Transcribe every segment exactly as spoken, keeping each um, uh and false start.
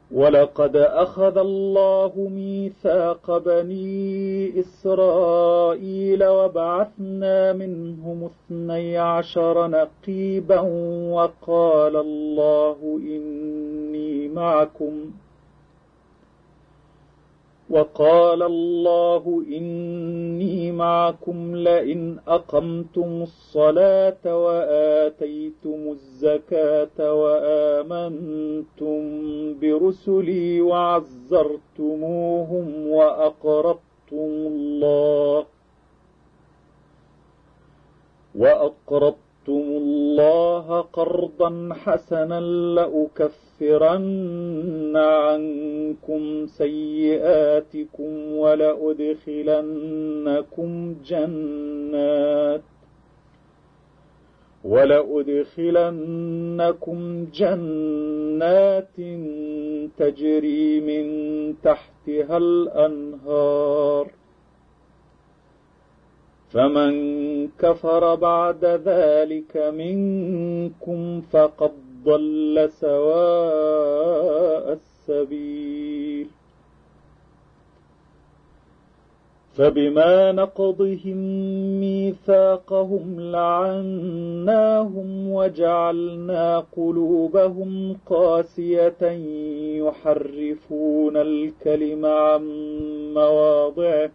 ولقد أخذ الله ميثاق بني إسرائيل وبعثنا منهم اثني عشر نقيبا وقال الله إني معكم وقال الله إني معكم لئن أقمتم الصلاة وآتيتم الزكاة وآمنتم برسلي وعزرتموهم وأقرضتم الله وأقرضتم الله قرضا حسنا لأكفرن عنكم سيئاتكم ولأدخلنكم جنات ولأدخلنكم جنات تجري من تحتها الأنهار فمن كفر بعد ذلك منكم فقد ضل سواء السبيل. فبما نقضهم ميثاقهم لعناهم وجعلنا قلوبهم قاسية يحرفون الكلم عن مواضعه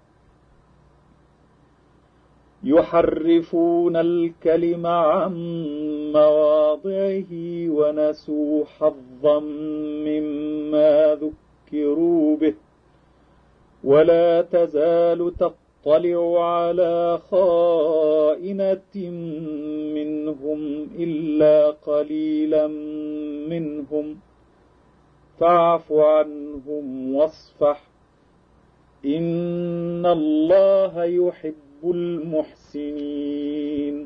يحرفون الكلم عن مواضعه ونسوا حظا مما ذكروا به ولا تزال تطلع على خائنة منهم إلا قليلا منهم فاعف عنهم واصفح إن الله يحب المحسنين.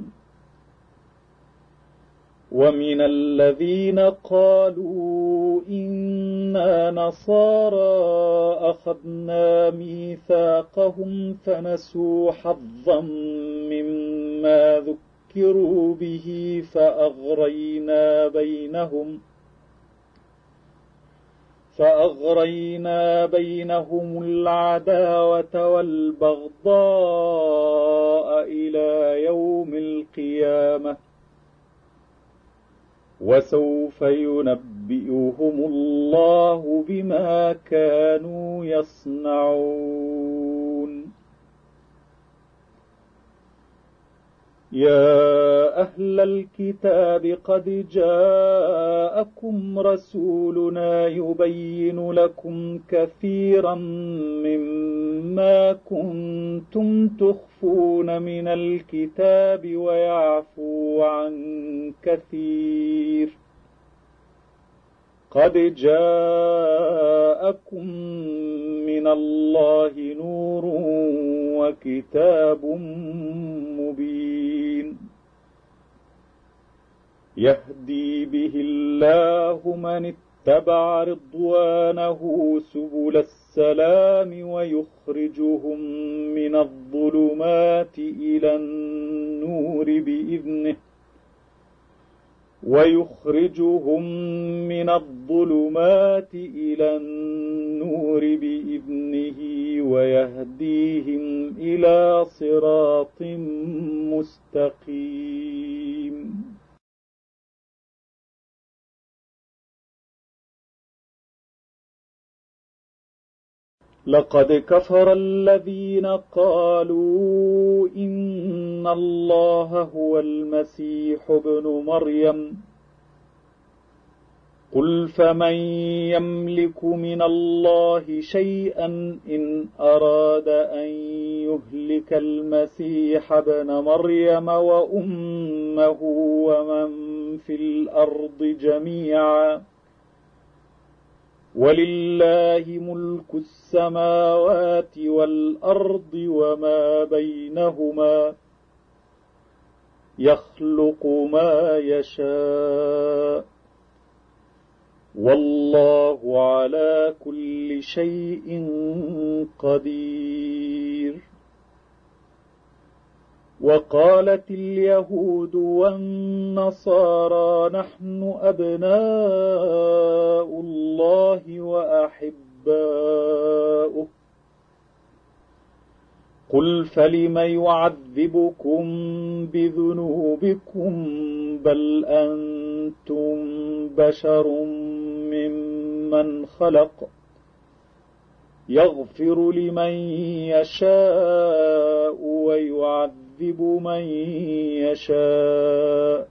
ومن الذين قالوا إنا نصارى أخذنا ميثاقهم فنسوا حظا مما ذكروا به فأغرينا بينهم فأغرينا بينهم العداوة والبغضاء إلى يوم القيامة وسوف ينبئهم الله بما كانوا يصنعون. يا أهل الكتاب قد جاءكم رسولنا يبين لكم كثيرا مما كنتم تخفون من الكتاب ويعفو عن كثير قد جاءكم من الله نور وكتاب مبين يهدي به الله من اتبع رضوانه سبل السلام ويخرجهم من الظلمات إلى النور بإذنه ويخرجهم من الظلمات إلى النور بإذنه ويهديهم إلى صراط مستقيم. لقد كفر الذين قالوا إن الله هو المسيح ابن مريم قل فمن يملك من الله شيئا إن أراد أن يهلك المسيح ابن مريم وأمه ومن في الأرض جميعا ولله ملك السماوات والأرض وما بينهما يخلق ما يشاء والله على كل شيء قدير. وقالت اليهود والنصارى نحن أبناء الله وأحباؤه قل فلم يعذبكم بذنوبكم بل أنتم بشر ممن خلق يغفر لمن يشاء ويعذب من يشاء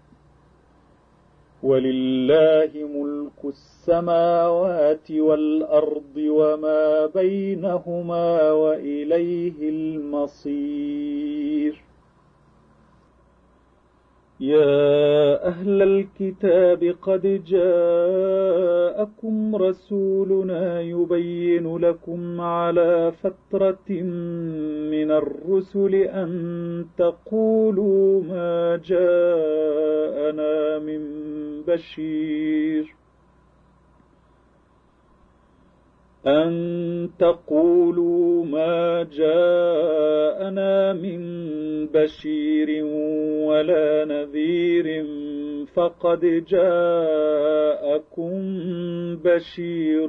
ولله ملك السماوات والأرض وما بينهما وإليه المصير. يا أهل الكتاب قد جاءكم رسولنا يبين لكم على فترة من الرسل أن تقولوا ما جاءنا من بشير أن تقولوا ما جاءنا من بشير ولا نذير فقد جاءكم بشير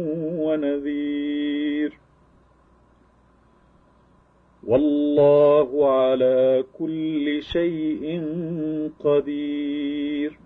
ونذير والله على كل شيء قدير.